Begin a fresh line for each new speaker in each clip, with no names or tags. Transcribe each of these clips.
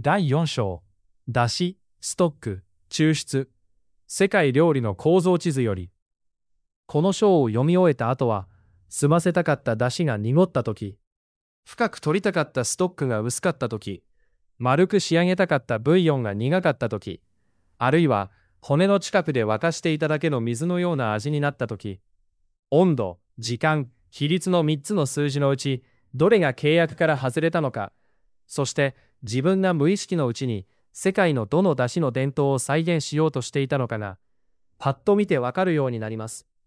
第4章、出汁、ストック、抽出、世界料理の構造地図より。この章を読み終えた後は、澄ませたかった出汁が濁ったとき、深く取りたかったストックが薄かったとき、丸く仕上げたかったブイヨンが苦かったとき、あるいは骨の近くで沸かしていただけの水のような味になったとき、温度、時間、比率の3つの数字のうち、どれが契約から外れたのか、そして自分が無意識のうちに世界のどの出汁の伝統を再現しようとしていたのかが、パッと見てわかるようになります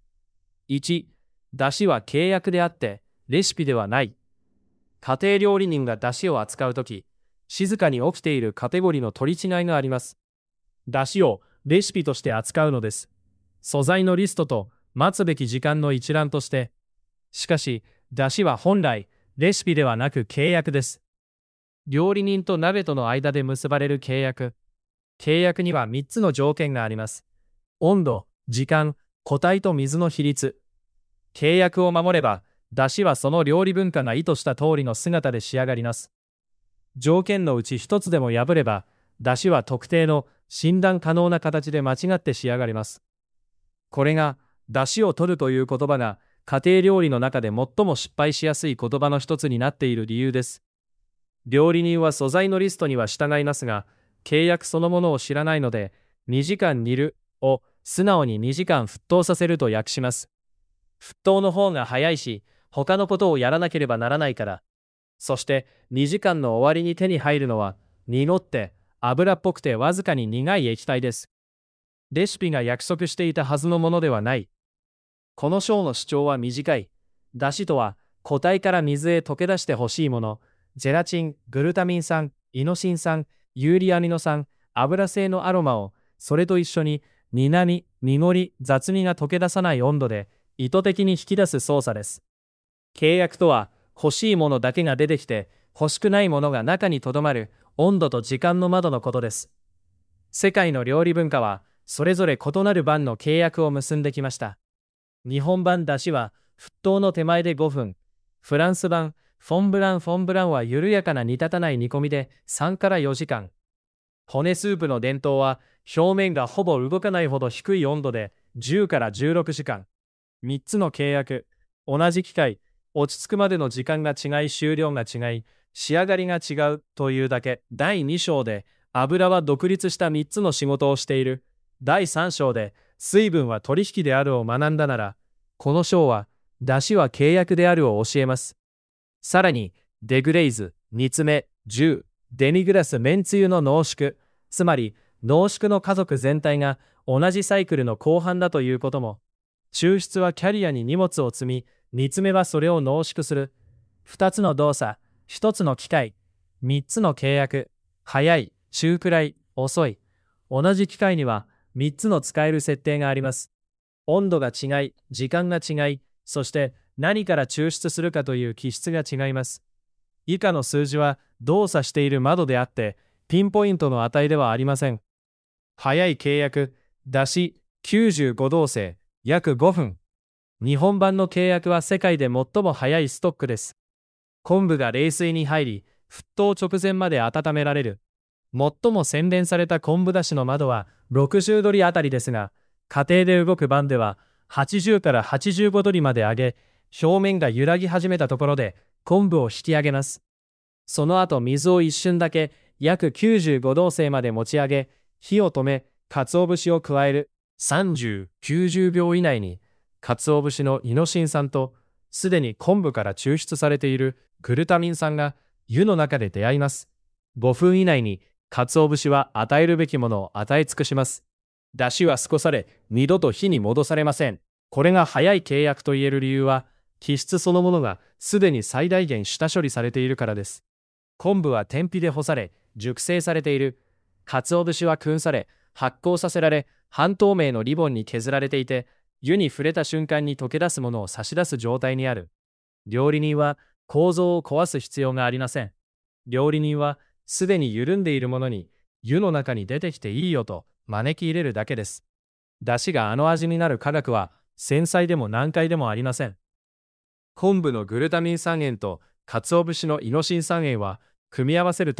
。1、出汁は契約であってレシピではない。家庭料理人が出汁を扱うとき、静かに起きているカテゴリーの取り違いがあります。出汁をレシピとして扱うのです。素材のリストと待つべき時間の一覧として。しかし、出汁は本来、レシピではなく契約です。料理人と鍋との間で結ばれる契約。契約には3つの条件があります。温度、時間、固体と水の比率。契約を守れば、出汁はその料理文化が意図した通りの姿で仕上がります。条件のうち一つでも破れば、出汁は特定の診断可能な形で間違って仕上がります。これが、出汁を取るという言葉が、家庭料理の中で最も失敗しやすい言葉の一つになっている理由です。料理人は素材のリストには従いますが、契約そのものを知らないので、2時間煮るを素直に2時間沸騰させると訳します。沸騰の方が早いし、他のことをやらなければならないから。そして2時間の終わりに手に入るのは、濁って油っぽくてわずかに苦い液体です。レシピが約束していたはずのものではない。この章の主張は短い。出汁とは、固体から水へ溶け出してほしいもの。ゼラチン、グルタミン酸、イノシン酸、ユーリアミノ酸、油性のアロマを、それと一緒に、苦み、濁り、雑味が溶け出さない温度で、意図的に引き出す操作です。契約とは、欲しいものだけが出てきて、欲しくないものが中にとどまる、温度と時間の窓のことです。世界の料理文化は、それぞれ異なる版の契約を結んできました。日本版出汁は、沸騰の手前で5分。フランス版、フォンブランは緩やかな煮立たない煮込みで3から4時間。骨スープの伝統は表面がほぼ動かないほど低い温度で10から16時間。3つの契約。同じ機械、落ち着くまでの時間が違い終了が違い、仕上がりが違うというだけ。第2章で油は独立した3つの仕事をしている。第3章で水分は取引であるを学んだなら、この章は出汁は契約であるを教えます。さらに、デグレイズ、煮詰め、10、デミグラスめんつゆの濃縮、つまり濃縮の家族全体が同じサイクルの後半だということも、抽出はキャリアに荷物を積み、煮詰めはそれを濃縮する。2つの動作、1つの機械、3つの契約、早い、中くらい、遅い。同じ機械には3つの使える設定があります。温度が違い、時間が違い、そして何から抽出するかという気質が違います。以下の数字は動作している窓であって、ピンポイントの値ではありません。早い契約、出汁95動静、約5分。日本版の契約は世界で最も早いストックです。昆布が冷水に入り、沸騰直前まで温められる。最も洗練された昆布だしの窓は60度あたりですが、家庭で動く版では80から85度まで上げ、表面が揺らぎ始めたところで昆布を引き上げます。その後水を一瞬だけ約95度静まで持ち上げ、火を止め、鰹節を加える。30、90秒以内に、鰹節のイノシン酸と、すでに昆布から抽出されているグルタミン酸が湯の中で出会います。5分以内に、鰹節は与えるべきものを与え尽くします。出汁は少され、二度と火に戻されません。これが早い契約と言える理由は、気質そのものがすでに最大限下処理されているからです。昆布は天日で干され、熟成されている。鰹節は燻され、発酵させられ、半透明のリボンに削られていて、湯に触れた瞬間に溶け出すものを差し出す状態にある。料理人は構造を壊す必要がありません。料理人はすでに緩んでいるものに湯の中に出てきていいよと招き入れるだけです。出汁があの味になる科学は繊細でも難解でもありません。昆布のグルタミン酸塩と鰹節のイノシン酸塩は組み合わせると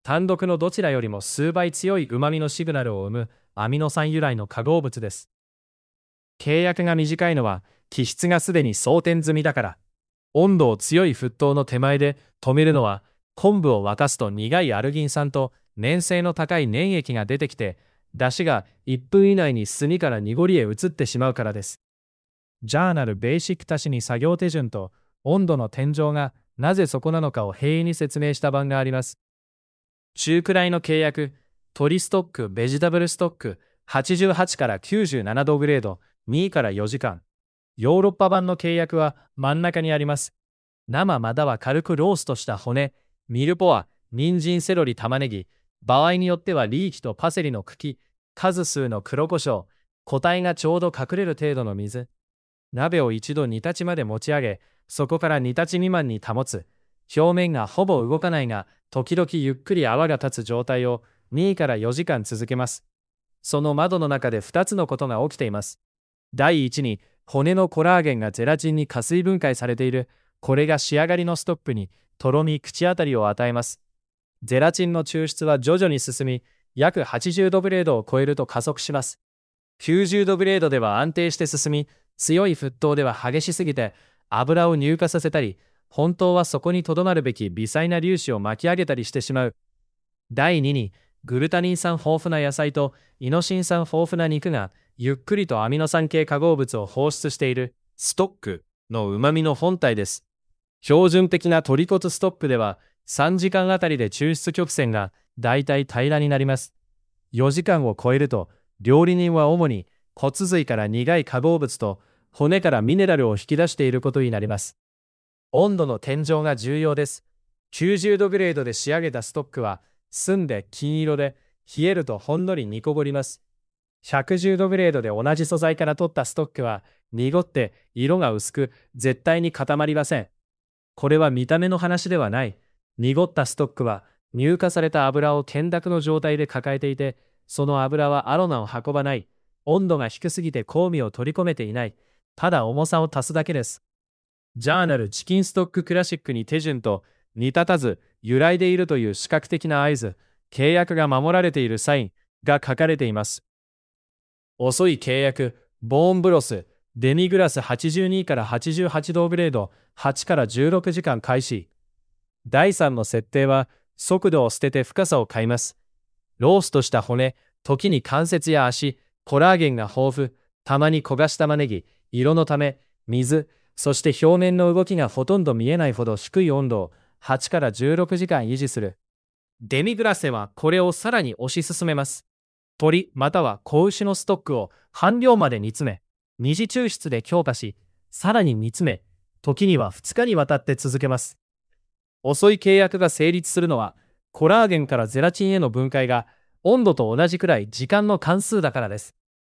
単独のどちらよりも数倍強い旨味のシグナルを生むアミノ酸由来の化合物です。契約が短いのは基質がすでに装填済みだから。温度を強い沸騰の手前で止めるのは、昆布を沸かすと苦いアルギン酸と粘性の高い粘液が出てきて、出汁が1分以内に炭から濁りへ移ってしまうからです。ジャーナルベーシック足しに作業手順と温度の天井がなぜそこなのかを平易に説明した版があります。中くらいの契約、鶏ストック、ベジタブルストック、88から97度グレード、2から4時間。ヨーロッパ版の契約は真ん中にあります。生または軽くローストした骨、ミルポア、人参、セロリ、玉ねぎ、場合によってはリーキとパセリの茎、数数の黒胡椒、個体がちょうど隠れる程度の水。鍋を一度煮立ちまで持ち上げ、そこから煮立ち未満に保つ。表面がほぼ動かないが、時々ゆっくり泡が立つ状態を2から4時間続けます。その窓の中で2つのことが起きています。第一に、骨のコラーゲンがゼラチンに加水分解されている。これが仕上がりのストップにとろみ口当たりを与えます。ゼラチンの抽出は徐々に進み、約80度ブレードを超えると加速します。90度ブレードでは安定して進み、強い沸騰では激しすぎて油を乳化させたり、本当はそこにとどまるべき微細な粒子を巻き上げたりしてしまう。第2に、グルタミン酸豊富な野菜とイノシン酸豊富な肉がゆっくりとアミノ酸系化合物を放出しているストックの旨味の本体です。標準的な鶏骨ストックでは3時間あたりで抽出曲線がだいたい平らになります。4時間を超えると料理人は主に骨髄から苦い化合物と骨からミネラルを引き出していることになります。温度の天井が重要です。90度グレードで仕上げたストックは澄んで金色で冷えるとほんのり煮こぼります。110度グレードで同じ素材から取ったストックは濁って色が薄く絶対に固まりません。これは見た目の話ではない。濁ったストックは乳化された油を懸濁の状態で抱えていて、その油はアロマを運ばない。温度が低すぎて香味を取り込めていない。ただ重さを足すだけです。ジャーナルチキンストッククラシックに手順と煮立たず揺らいでいるという視覚的な合図、契約が守られているサインが書かれています。遅い契約、ボーンブロス、デミグラス82から88度グレード、8から16時間開始。第3の設定は、速度を捨てて深さを変えます。ローストした骨、時に関節や足、コラーゲンが豊富、たまに焦がし玉ねぎ、色のため、水、そして表面の動きがほとんど見えないほど低い温度を8から16時間維持する。デミグラセはこれをさらに推し進めます。鶏または子牛のストックを半量まで煮詰め、二次抽出で強化し、さらに煮詰め、時には2日にわたって続けます。遅い契約が成立するのは、コラーゲンからゼラチンへの分解が温度と同じくらい時間の関数だからです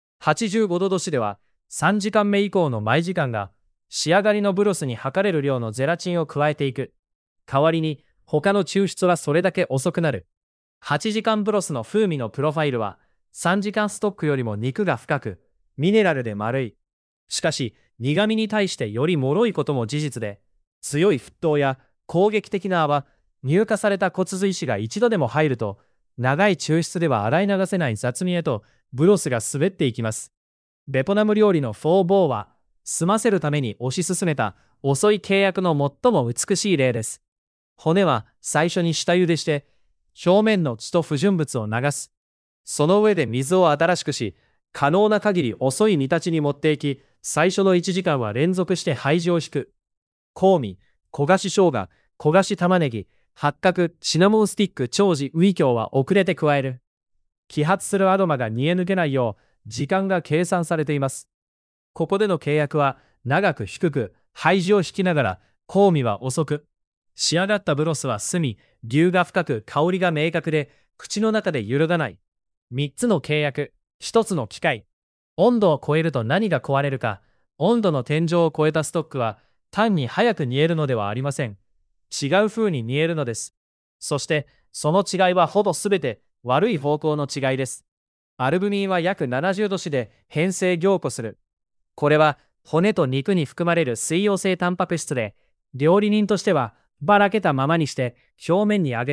。85度℃では3時間目以降の毎時間が仕上がりのブロスに測れる量のゼラチンを加えていく。代わりに他の抽出はそれだけ遅くなる。8時間ブロスの風味のプロファイルは3時間ストックよりも肉が深く、ミネラルで丸い。しかし、苦味に対してより脆いことも事実で、強い沸騰や攻撃的な泡、乳化された骨髄子が一度でも入ると、長い抽出では洗い流せない雑味へとブロスが滑っていきます。ベトナム料理のフォーボーは、済ませるために推し進めた遅い契約の最も美しい例です。骨は最初に下茹でして、表面の血と不純物を流す。その上で水を新しくし、可能な限り遅い煮立ちに持っていき、最初の1時間は連続して廃地を引く。香味、焦がし生姜、焦がし玉ねぎ、八角、シナモンスティック、長寿、ウイキョウは遅れて加える。揮発するアロマが煮え抜けないよう、時間が計算されています。ここでの契約は、長く低く、廃地を引きながら、香味は遅く。仕上がったブロスは澄み、粒が深く、香りが明確で、口の中で揺るがない。3つの契約、1つの機械。温度を超えると何が壊れるか。温度の天井を超えたストックは、単に早く煮えるのではありません。違う風に煮えるのです。そして、その違いはほぼすべて悪い方向の違いです。アルブミンは約70度子で変性凝固する。これは骨と肉に含まれる水溶性タンパク質で、料理人としてはばらけたままにして表面に上げて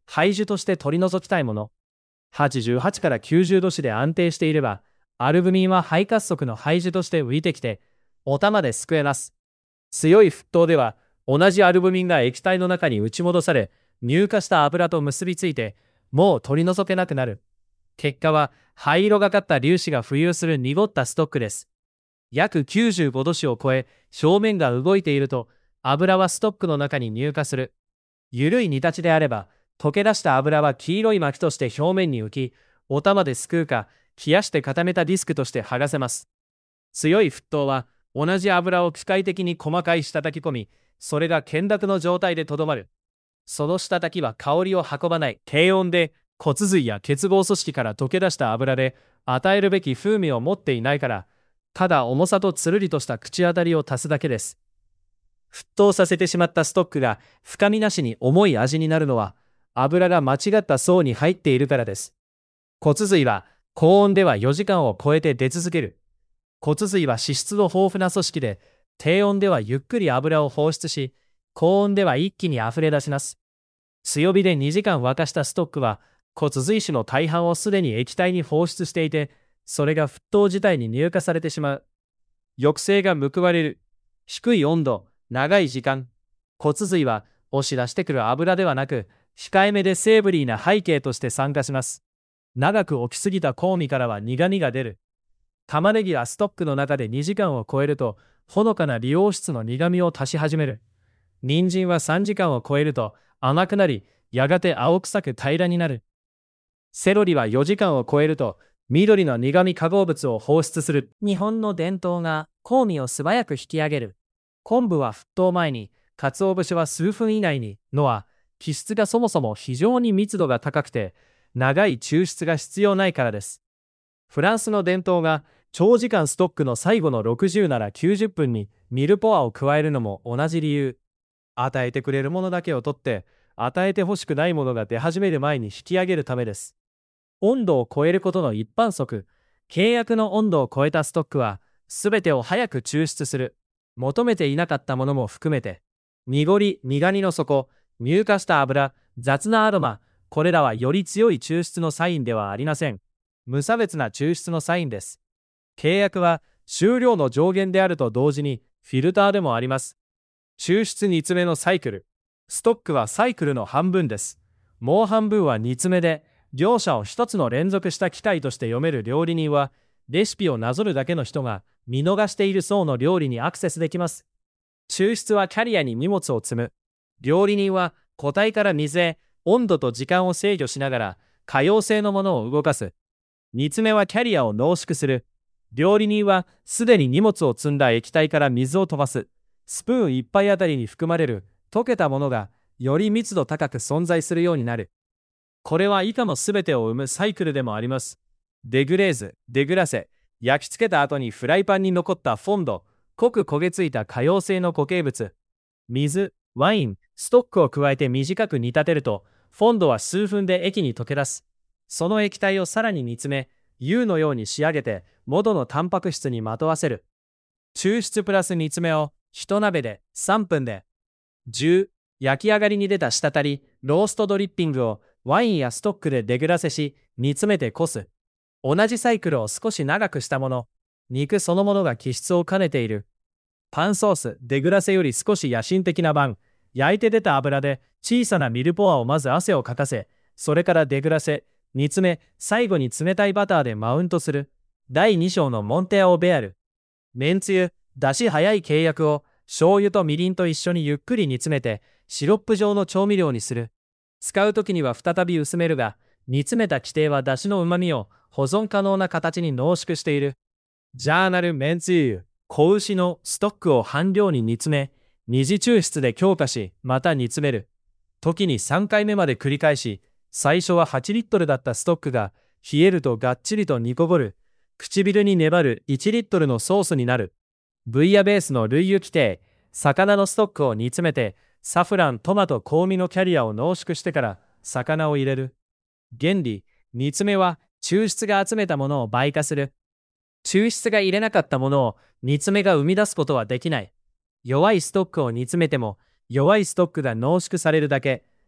廃樹として取り除きたいもの。88から90度子で安定していれば、アルブミンは肺活束の廃樹として浮いてきて、お玉ですくえます。強い沸騰では、同じアルブミンが液体の中に打ち戻され、乳化した油と結びついて、もう取り除けなくなる。結果は、灰色がかった粒子が浮遊する濁ったストックです。約95度子を超え、表面が動いていると、油はストックの中に乳化する。緩い煮立ちであれば、溶け出した油は黄色い膜として表面に浮き、お玉ですくうか、冷やして固めたディスクとして剥がせます。強い沸騰は、同じ油を機械的に細かい滴き込み、それが懸濁の状態でとどまる。その滴きは香りを運ばない低温で、骨髄や結合組織から溶け出した油で、与えるべき風味を持っていないから、ただ重さとつるりとした口当たりを足すだけです。沸騰させてしまったストックが深みなしに重い味になるのは、油が間違った層に入っているからです。骨髄は高温では4時間を超えて出続ける。骨髄は脂質の豊富な組織で、低温ではゆっくり油を放出し、高温では一気に溢れ出します。強火で2時間沸かしたストックは、骨髄種の大半をすでに液体に放出していて、それが沸騰自体に乳化されてしまう。抑制が報われる。低い温度、長い時間。骨髄は押し出してくる油ではなく、控えめでセーブリーな背景として参加します。長く置きすぎた香味からは苦味が出る。玉ねぎはストックの中で2時間を超えると、ほのかな利用質の苦味を足し始める。人参は3時間を超えると甘くなり、やがて青臭く平らになる。セロリは4時間を超えると、緑の苦味化合物を放出する。日本の伝統が香味を素早く引き上げる。昆布は沸騰前に、鰹節は数分以内にのは、気質がそもそも非常に密度が高くて、長い抽出が必要ないからです。フランスの伝統が長時間ストックの最後の60なら90分にミルポアを加えるのも同じ理由。与えてくれるものだけを取って、与えてほしくないものが出始める前に引き上げるためです。温度を超えることの一般則。契約の温度を超えたストックは、すべてを早く抽出する。求めていなかったものも含めて。濁り、苦味の底、乳化した油、雑なアロマ、これらはより強い抽出のサインではありません。無差別な抽出のサインです。契約は終了の上限であると同時にフィルターでもあります。抽出煮詰めのサイクル。ストックはサイクルの半分です。もう半分は煮詰めで、両者を一つの連続した機械として読める料理人は、レシピをなぞるだけの人が見逃している層の料理にアクセスできます。抽出はキャリアに荷物を積む。料理人は固体から水へ温度と時間を制御しながら可用性のものを動かす。煮詰めはキャリアを濃縮する。料理人はすでに荷物を積んだ液体から水を飛ばす。スプーン一杯あたりに含まれる溶けたものがより密度高く存在するようになる。これは以下のすべてを生むサイクルでもあります。デグレーズ、デグラセ、焼き付けた後にフライパンに残ったフォンド、濃く焦げついた可溶性の固形物、水、ワイン、ストックを加えて短く煮立てると、フォンドは数分で液に溶け出す。その液体をさらに煮詰め、U のように仕上げて、元のタンパク質にまとわせる。抽出プラス煮詰めを一鍋で3分で。10、焼き上がりに出た滴り、ローストドリッピングをワインやストックでデグラセし、煮詰めてこす。同じサイクルを少し長くしたもの。肉そのものが気質を兼ねている。パンソース、デグラセより少し野心的な版。焼いて出た油で小さなミルポアをまず汗をかかせ、それからデグラセ、煮詰め、最後に冷たいバターでマウントする。第2章のモンテアオベアル。めんつゆ、だし早い契約を醤油とみりんと一緒にゆっくり煮詰めて、シロップ状の調味料にする。使うときには再び薄めるが、煮詰めた規定はだしの旨味を保存可能な形に濃縮している。ジャーナルめんつゆ、子牛のストックを半量に煮詰め、二次抽出で強化し、また煮詰める。時に3回目まで繰り返し、最初は8リットルだったストックが、冷えるとがっちりと煮こぼる。唇に粘る1リットルのソースになる。ブイヤベースの類油規定、魚のストックを煮詰めて、サフラン、トマト、香味のキャリアを濃縮してから魚を入れる。原理、煮詰めは抽出が集めたものを倍化する。抽出が入れなかったものを煮詰めが生み出すことはできない。弱いストックを煮詰めても弱いストックが濃縮されるだけ。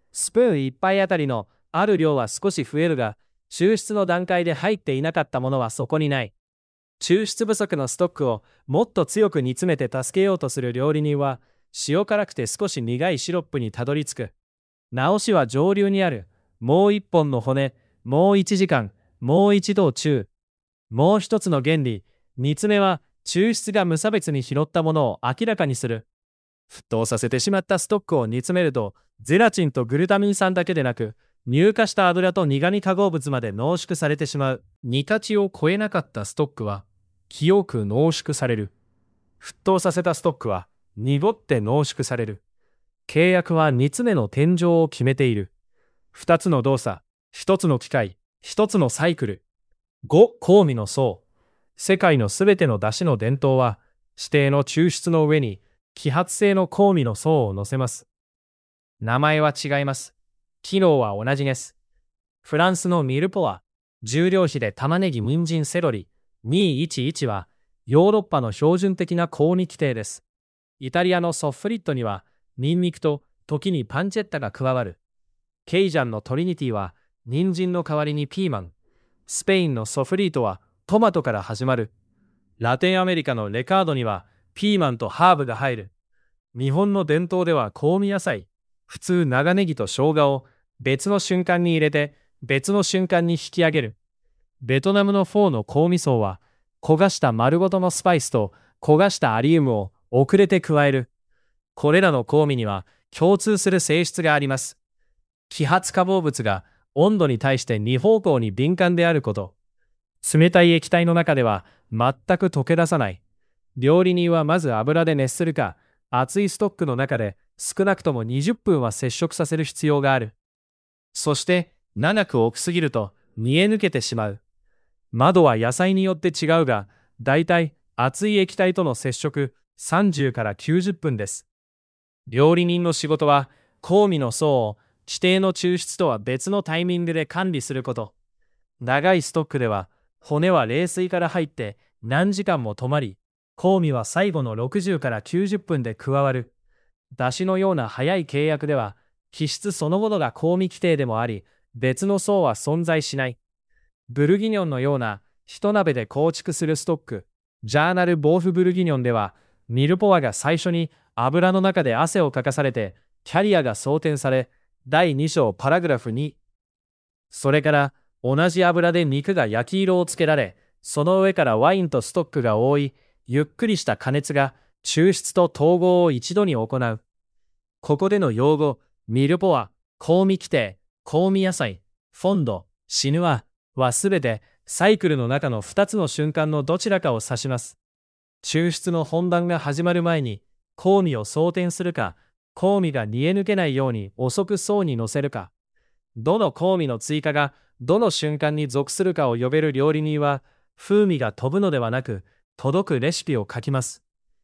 スプーン一杯あたりのある量は少し増えるが、抽出の段階で入っていなかったものはそこにない。抽出不足のストックをもっと強く煮詰めて助けようとする料理人は、塩辛くて少し苦いシロップにたどり着く。直しは上流にある。もう一本の骨、もう一時間、もう一度中。もう一つの原理、煮詰めは抽出が無差別に拾ったものを明らかにする。沸騰させてしまったストックを煮詰めると、ゼラチンとグルタミン酸だけでなく、乳化した油と苦味化合物まで濃縮されてしまう。煮立ちを超えなかったストックは、清く濃縮される。沸騰させたストックは、濁って濃縮される。契約は煮詰めの天井を決めている。二つの動作、一つの機械、一つのサイクル。五、香味の層。世界のすべての出汁の伝統は、指定の抽出の上に、揮発性の香味の層を乗せます。名前は違います。機能は同じです。フランスのミルポは、重量比で玉ねぎ、人参、セロリ、211は、ヨーロッパの標準的な香味規定です。イタリアのソフリットには、ニンニクと時にパンチェッタが加わる。ケイジャンのトリニティは、人参の代わりにピーマン。スペインのソフリートは、トマトから始まる。ラテンアメリカのレカードには、ピーマンとハーブが入る。日本の伝統では香味野菜、普通長ネギと生姜を別の瞬間に入れて別の瞬間に引き上げる。ベトナムのフォーの香味層は焦がした丸ごとのスパイスと焦がしたアリウムを遅れて加える。これらの香味には共通する性質があります。揮発化合物が温度に対して二方向に敏感であること。冷たい液体の中では全く溶け出さない。料理人はまず油で熱するか、熱いストックの中で少なくとも20分は接触させる必要がある。そして、長く置きすぎると見え抜けてしまう。窓は野菜によって違うが、だいたい熱い液体との接触30から90分です。料理人の仕事は、香味の層を指定の抽出とは別のタイミングで管理すること。長いストックでは、骨は冷水から入って何時間も止まり、香味は最後の60から90分で加わる。出汁のような早い契約では、気質そのものが香味規定でもあり、別の層は存在しない。ブルギニョンのような一鍋で構築するストック、ジャーナル・ボーフ・ブルギニョンでは、ミルポワが最初に油の中で汗をかかされて、キャリアが装填され、第2章パラグラフ2。それから同じ油で肉が焼き色をつけられ、その上からワインとストックが覆い、ゆっくりした加熱が抽出と統合を一度に行う。ここでの用語、ミルポワ、香味規定、香味野菜、フォンド、シヌアはすべてサイクルの中の2つの瞬間のどちらかを指します。抽出の本番が始まる前に香味を装填するか、香味が煮え抜けないように遅く層に乗せるか、どの香味の追加がどの瞬間に属するかを呼べる料理人は、風味が飛ぶのではなく、届くレシピを書きます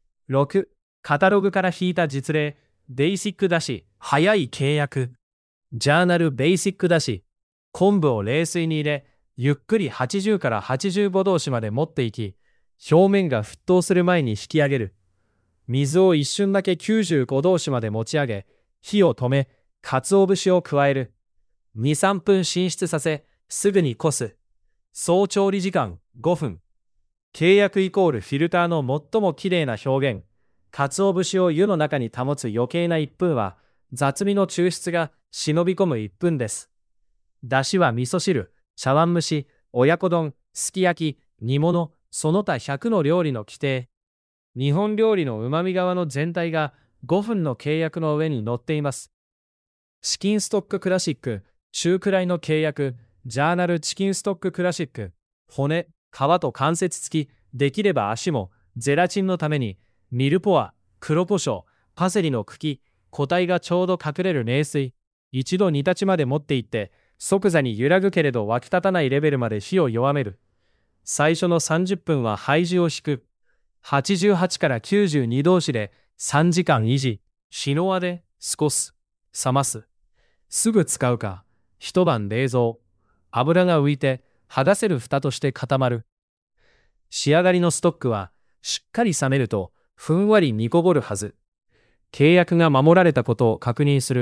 。6、カタログから引いた実例、ベーシックだし、早い契約。ジャーナルベーシックだし、昆布を冷水に入れ、ゆっくり80から85度子まで持っていき、表面が沸騰する前に引き上げる。水を一瞬だけ95度子まで持ち上げ、火を止め、鰹節を加える。2、3分浸出させ、すぐにこす。総調理時間5分。契約イコールフィルターの最もきれいな表現。鰹節を湯の中に保つ余計な1分は、雑味の抽出が忍び込む1分です。だしは味噌汁、茶碗蒸し、親子丼、すき焼き、煮物、その他100の料理の規定。日本料理の旨味側の全体が5分の契約の上に載っています。チキンストッククラシック、中くらいの契約、ジャーナルチキンストッククラシック、骨、皮と関節付き、できれば足も、ゼラチンのために、ミルポア、黒胡椒、パセリの茎、個体がちょうど隠れる冷水、一度煮立ちまで持っていって、即座に揺らぐけれど沸き立たないレベルまで火を弱める。最初の30分は廃樹を引く。88から92同士で3時間維持。シノアで少す。冷ます。すぐ使うか。一晩冷蔵。油が浮いて剥がせる蓋として固まる。仕上がりのストックはしっかり冷めるとふんわり煮こぼるはず。契約が守られたことを確認する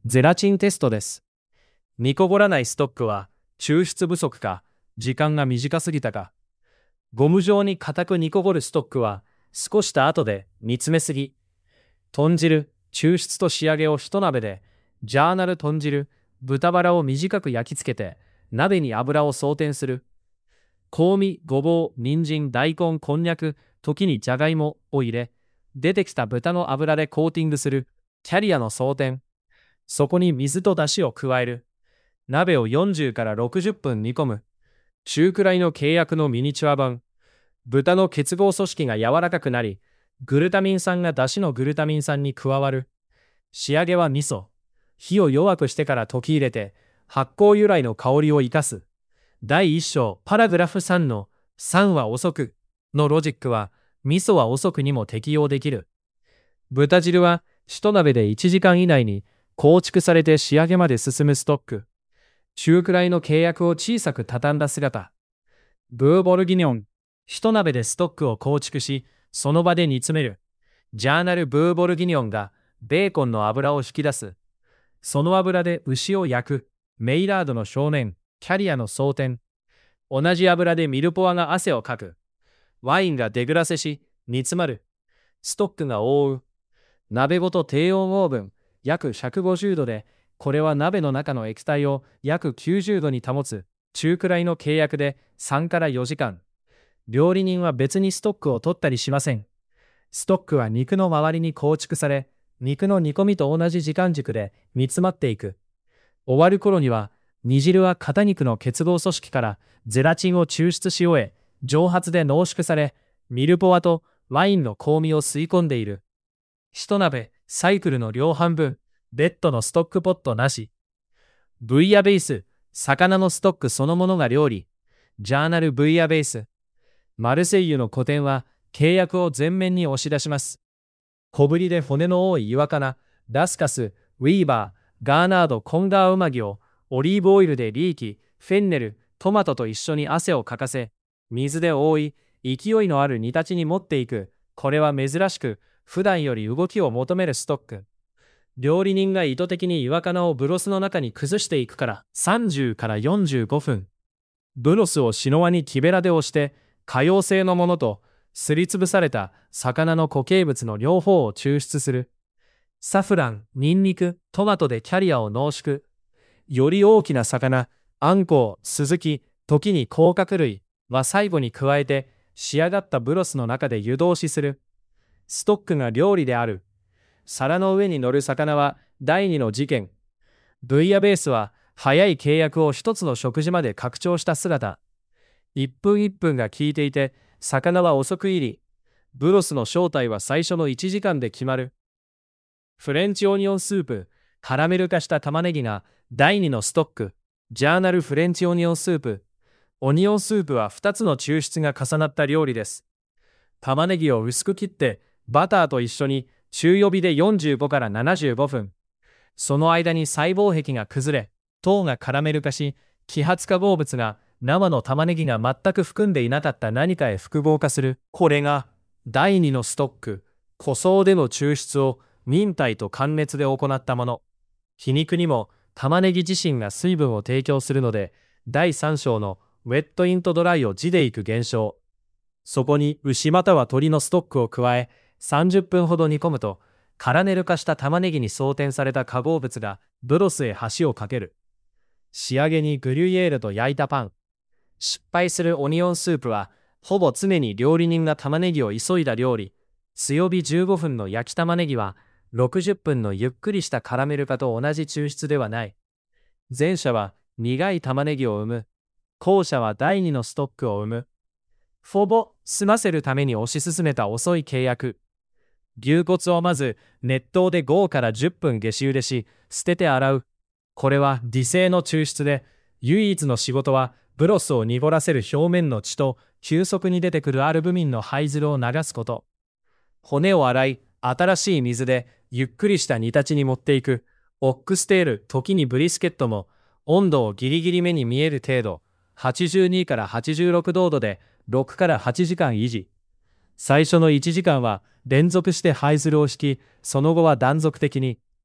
ゼラチンテストです。煮こぼらないストックは抽出不足か、時間が短すぎたか。ゴム状に固く煮こぼるストックは少した後で煮詰めすぎ。豚汁、抽出と仕上げを一鍋で、ジャーナル豚汁、豚バラを短く焼き付けて、鍋に油を装填する。香味、ごぼう、人参、大根、こんにゃく、時にじゃがいもを入れ、出てきた豚の油でコーティングする。キャリアの装填。そこに水と出汁を加える。鍋を40から60分煮込む。中くらいの契約のミニチュア版。豚の結合組織が柔らかくなり、グルタミン酸が出汁のグルタミン酸に加わる。仕上げは味噌。火を弱くしてから溶き入れて、発酵由来の香りを生かす。第1章パラグラフ3の3は遅くのロジックは、味噌は遅くにも適用できる。豚汁は一鍋で1時間以内に構築されて仕上げまで進むストック。中くらいの契約を小さく畳んだ姿。ブーボルギニョン。一鍋でストックを構築し、その場で煮詰める。ジャーナルブーボルギニョンがベーコンの油を引き出す。その油で牛を焼く。メイラードの少年、キャリアの装填。同じ油でミルポアが汗をかく。ワインがデグラセし、煮詰まる。ストックが覆う。鍋ごと低温オーブン、約150度で、これは鍋の中の液体を約90度に保つ。中くらいの契約で3から4時間。料理人は別にストックを取ったりしません。ストックは肉の周りに構築され、肉の煮込みと同じ時間軸で煮詰まっていく。終わる頃には、煮汁は肩肉の結合組織からゼラチンを抽出し終え、蒸発で濃縮され、ミルポアとワインの香味を吸い込んでいる。一鍋、サイクルの両半分、ベッドのストックポットなし。ブイヤベース、魚のストックそのものが料理。ジャーナルブイヤベース。マルセイユの古典は契約を前面に押し出します。小ぶりで骨の多い岩かな、ラスカス、ウィーバー、ガーナード、コンガーウマギをオリーブオイルでリーキ、フェンネル、トマトと一緒に汗をかかせ、水で覆い、勢いのある煮立ちに持っていく。これは珍しく、普段より動きを求めるストック。料理人が意図的に岩かなをブロスの中に崩していくから30から45分。ブロスをシノワに木べらで押して、可溶性のものとすりつぶされた魚の固形物の両方を抽出する。サフラン、ニンニク、トマトでキャリアを濃縮。より大きな魚、アンコウ、スズキ、時に甲殻類は最後に加えて仕上がったブロスの中で湯通しする。ストックが料理である。皿の上に乗る魚は第二の事件。ブイヤベースは早い契約を一つの食事まで拡張した姿。1分1分が効いていて、魚は遅く入り、ブロスの正体は最初の1時間で決まる。フレンチオニオンスープ、カラメル化した玉ねぎが第2のストック。ジャーナルフレンチオニオンスープ。オニオンスープは2つの抽出が重なった料理です。玉ねぎを薄く切ってバターと一緒に中弱火で45から75分。その間に細胞壁が崩れ、糖がカラメル化し、揮発化合物が生の玉ねぎが全く含んでいなかった何かへ複合化する。これが第2のストック。個層での抽出を忍耐と寒熱で行ったもの。皮肉にも玉ねぎ自身が水分を提供するので、第3章のウェットイントドライを字でいく現象。そこに牛または鶏のストックを加え、30分ほど煮込むと、カラメル化した玉ねぎに装填された化合物がブロスへ橋を架ける。仕上げにグリュイエールと焼いたパン。失敗するオニオンスープは、ほぼ常に料理人が玉ねぎを急いだ料理。強火15分の焼き玉ねぎは、60分のゆっくりしたカラメル化と同じ抽出ではない。前者は苦い玉ねぎを生む。後者は第2のストックを生む。フォボ、済ませるために推し進めた遅い契約。牛骨をまず熱湯で5から10分下し茹でし、捨てて洗う。これは微生の抽出で、唯一の仕事はブロスを濁らせる表面の血と急速に出てくるアルブミンの灰汁を流すこと。骨を洗い、新しい水でゆっくりした煮立ちに持っていく。オックステール、時にブリスケットも温度をギリギリ目に見える程度、82から86度で6から8時間維持。最初の1時間は連続して灰汁を引き、その後は断続的に。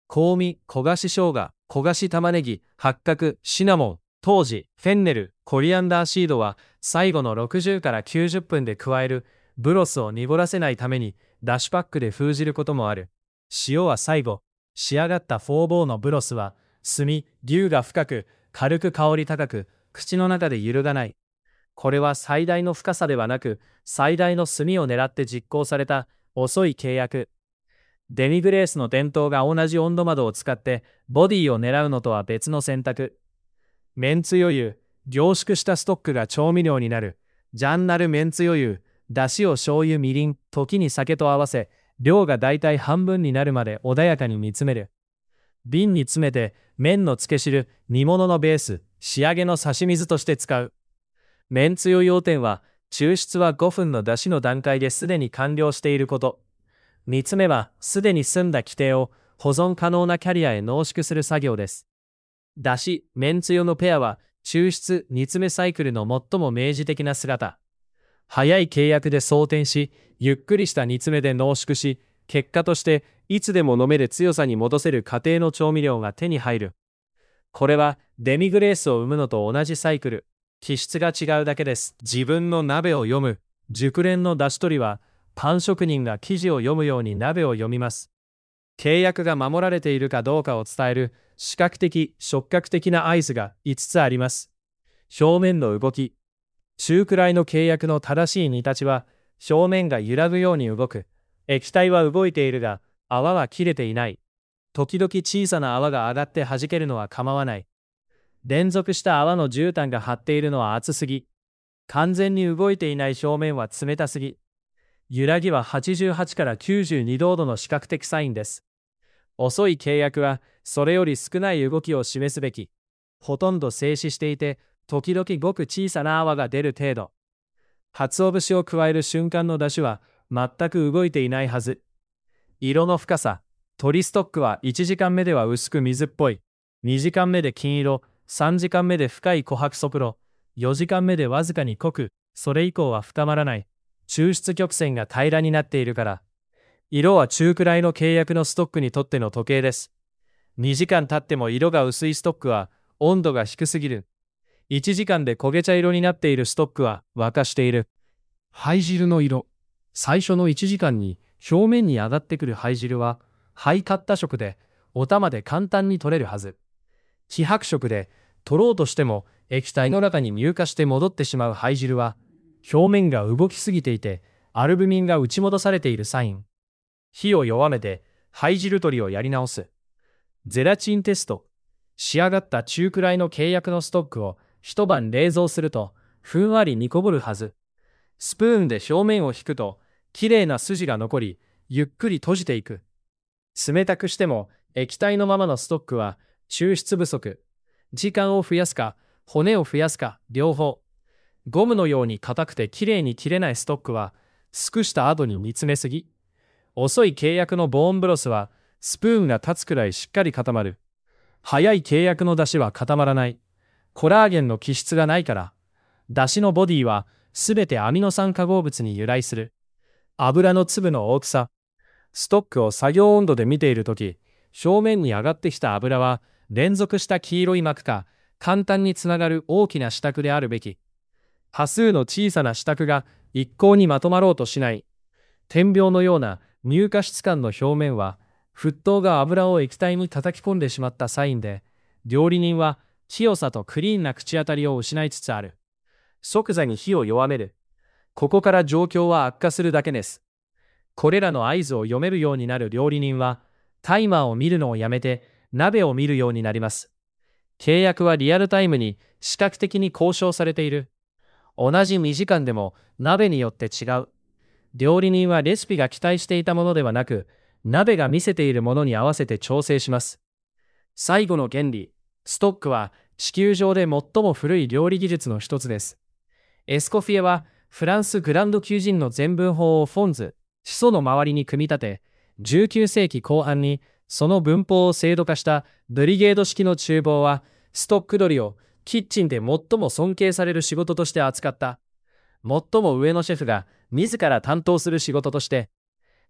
香味、焦がし生姜、焦がし玉ねぎ、八角、シナモン、当時、フェンネル、コリアンダーシードは最後の60から90分で加える。ブロスを濁らせないためにダッシュパックで封じることもある。塩は最後。仕上がったフォーボーのブロスは炭、硫が深く、軽く香り高く、口の中で揺るがない。これは最大の深さではなく、最大の炭を狙って実行された遅い契約。デミグレースの伝統が同じ温度窓を使ってボディを狙うのとは別の選択。めんつゆ油、凝縮したストックが調味料になる。ジャンナルめんつゆ油、だしを醤油みりん、時に酒と合わせ、量がだいたい半分になるまで穏やかに煮詰める。瓶に詰めて麺のつけ汁、煮物のベース、仕上げの差し水として使う。めんつゆ要点は、抽出は5分の出汁の段階ですでに完了していること。煮詰めは、すでに済んだ規定を保存可能なキャリアへ濃縮する作業です。出汁、めんつゆのペアは、抽出、煮詰めサイクルの最も明示的な姿。早い契約で装填し、ゆっくりした煮詰めで濃縮し、結果としていつでも飲める強さに戻せる家庭の調味料が手に入る。これはデミグレースを生むのと同じサイクル。気質が違うだけです。自分の鍋を読む。熟練の出し取りは、パン職人が生地を読むように鍋を読みます。契約が守られているかどうかを伝える視覚的、触覚的な合図が5つあります。表面の動き。中くらいの契約の正しい煮立ちは、表面が揺らぐように動く。液体は動いているが、泡は切れていない。時々小さな泡が上がって弾けるのは構わない。連続した泡の絨毯が張っているのは熱すぎ。完全に動いていない表面は冷たすぎ。揺らぎは88から92度の視覚的サインです。遅い契約は、それより少ない動きを示すべき。ほとんど静止していて、時々ごく小さな泡が出る程度。鰹節を加える瞬間の出汁は全く動いていないはず。色の深さ。鶏ストックは1時間目では薄く水っぽい。2時間目で金色。3時間目で深い琥珀ソプロ。4時間目でわずかに濃く。それ以降は深まらない。抽出曲線が平らになっているから。色は中くらいの契約のストックにとっての時計です。2時間経っても色が薄いストックは温度が低すぎる。1時間で焦げ茶色になっているストックは沸かしている。灰汁の色。最初の1時間に表面に上がってくる灰汁は灰カッタ色でお玉で簡単に取れるはず。希白色で取ろうとしても液体の中に乳化して戻ってしまう灰汁は表面が動きすぎていてアルブミンが打ち戻されているサイン。火を弱めて灰汁取りをやり直す。ゼラチンテスト。仕上がった中くらいの契約のストックを一晩冷蔵するとふんわり煮こぼるはず。スプーンで表面を引くときれいな筋が残りゆっくり閉じていく。冷たくしても液体のままのストックは抽出不足。時間を増やすか骨を増やすか両方。ゴムのように硬くてきれいに切れないストックはすくした後に煮詰めすぎ。遅い契約のボーンブロスはスプーンが立つくらいしっかり固まる。早い契約の出汁は固まらない。コラーゲンの基質がないから。出汁のボディはすべてアミノ酸化合物に由来する。油の粒の大きさ。ストックを作業温度で見ているとき、表面に上がってきた油は連続した黄色い膜か簡単につながる大きな支度であるべき。多数の小さな支度が一向にまとまろうとしない。点描のような乳化質感の表面は沸騰が油を液体に叩き込んでしまったサインで、料理人は清さとクリーンな口当たりを失いつつある。即座に火を弱める。ここから状況は悪化するだけです。これらの合図を読めるようになる料理人は、タイマーを見るのをやめて鍋を見るようになります。契約はリアルタイムに視覚的に交渉されている。同じ2時間でも鍋によって違う。料理人はレシピが期待していたものではなく、鍋が見せているものに合わせて調整します。最後の原理、ストックは地球上で最も古い料理技術の一つです。エスコフィエはフランスグランドキュージンの全文法をフォンズ、始祖の周りに組み立て、19世紀後半にその文法を制度化したブリゲード式の厨房は、ストック取りをキッチンで最も尊敬される仕事として扱った。最も上のシェフが自ら担当する仕事として、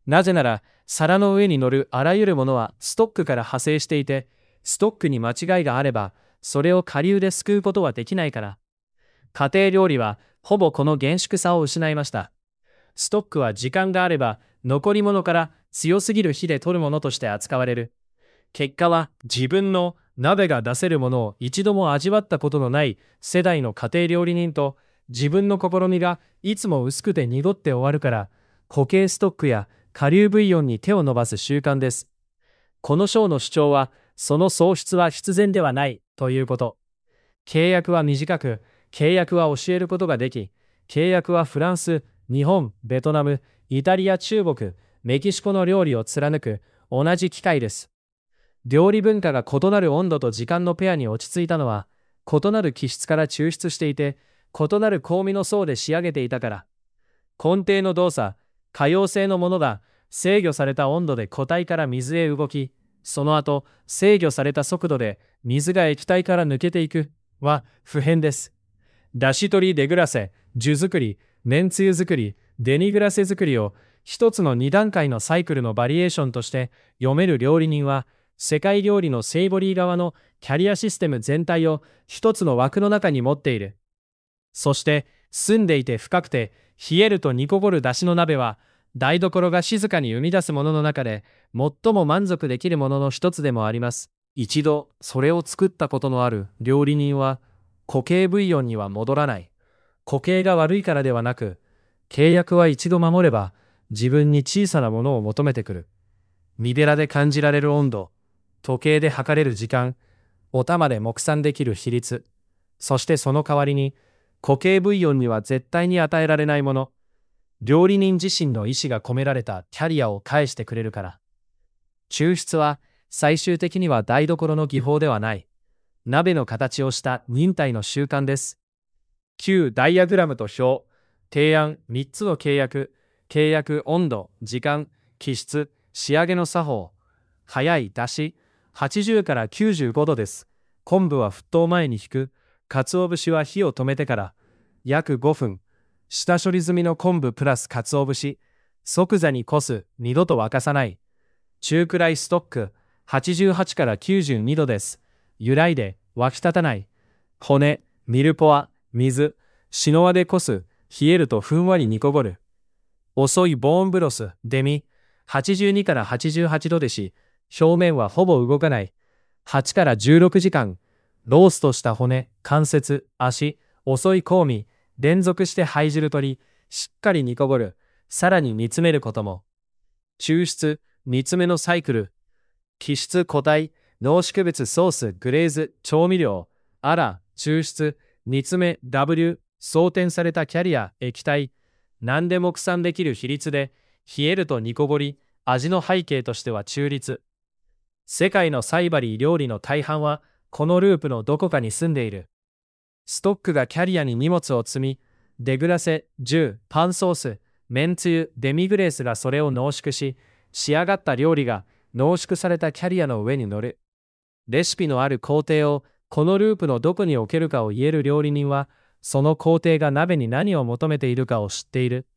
なぜなら、皿の上に乗るあらゆるものはストックから派生していて、ストックに間違いがあれば、それを顆粒で救うことはできないから。家庭料理は、ほぼこの厳粛さを失いました。ストックは時間があれば、残り物から強すぎる火で取るものとして扱われる。結果は、自分の鍋が出せるものを一度も味わったことのない世代の家庭料理人と、自分の試みがいつも薄くて濁って終わるから、固形ストックや顆粒ブイヨンに手を伸ばす習慣です。この章の主張は、その喪失は必然ではないということ。契約は短く、契約は教えることができ、契約はフランス、日本、ベトナム、イタリア、中国、メキシコの料理を貫く同じ機会です。料理文化が異なる温度と時間のペアに落ち着いたのは、異なる気質から抽出していて、異なる香味の層で仕上げていたから。根底の動作、可用性のものが制御された温度で固体から水へ動き、その後、制御された速度で水が液体から抜けていくは普遍です。だし取りデグラセ、ジュ作り、めんつゆ作り、デニグラセ作りを一つの2段階のサイクルのバリエーションとして読める料理人は、世界料理のセイボリー側のキャリアシステム全体を一つの枠の中に持っている。そして、澄んでいて深くて、冷えると煮こごるだしの鍋は、台所が静かに生み出すものの中で、最も満足できるものの一つでもあります。一度、それを作ったことのある料理人は、固形ブイヨンには戻らない。固形が悪いからではなく、契約は一度守れば、自分に小さなものを求めてくる。ミベラで感じられる温度、時計で測れる時間、お玉で目算できる比率、そしてその代わりに、固形ブイヨンには絶対に与えられないもの、料理人自身の意志が込められたキャリアを返してくれるから。抽出は最終的には台所の技法ではない。鍋の形をした忍耐の習慣です。旧ダイアグラムと表、提案3つの契約、契約温度、時間、気質、仕上げの作法、早い出し、80から95度です。昆布は沸騰前に引く、鰹節は火を止めてから約5分、下処理済みの昆布プラス鰹節、即座にこす、二度と沸かさない。中くらいストック、88から92度です。揺らいで、沸き立たない。骨、ミルポア、水、シノワでこす、冷えるとふんわり煮こごる。遅いボーンブロス、デミ、82から88度でし、表面はほぼ動かない。8から16時間、ローストした骨、関節、足、遅い香味、連続して灰汁取り、しっかり煮こごる。さらに煮詰めることも。抽出、煮詰めのサイクル。気質、固体、濃縮物、ソース、グレーズ、調味料。あら、抽出、煮詰め、W、装填されたキャリア、液体。何でも目算できる比率で、冷えると煮こごり、味の背景としては中立。世界のサイバリー料理の大半は、このループのどこかに住んでいる。ストックがキャリアに荷物を積み、デグラセ、10、パンソース、めんつゆ、デミグレースがそれを濃縮し、仕上がった料理が濃縮されたキャリアの上に乗る。レシピのある工程をこのループのどこに置けるかを言える料理人は、その工程が鍋に何を求めているかを知っている。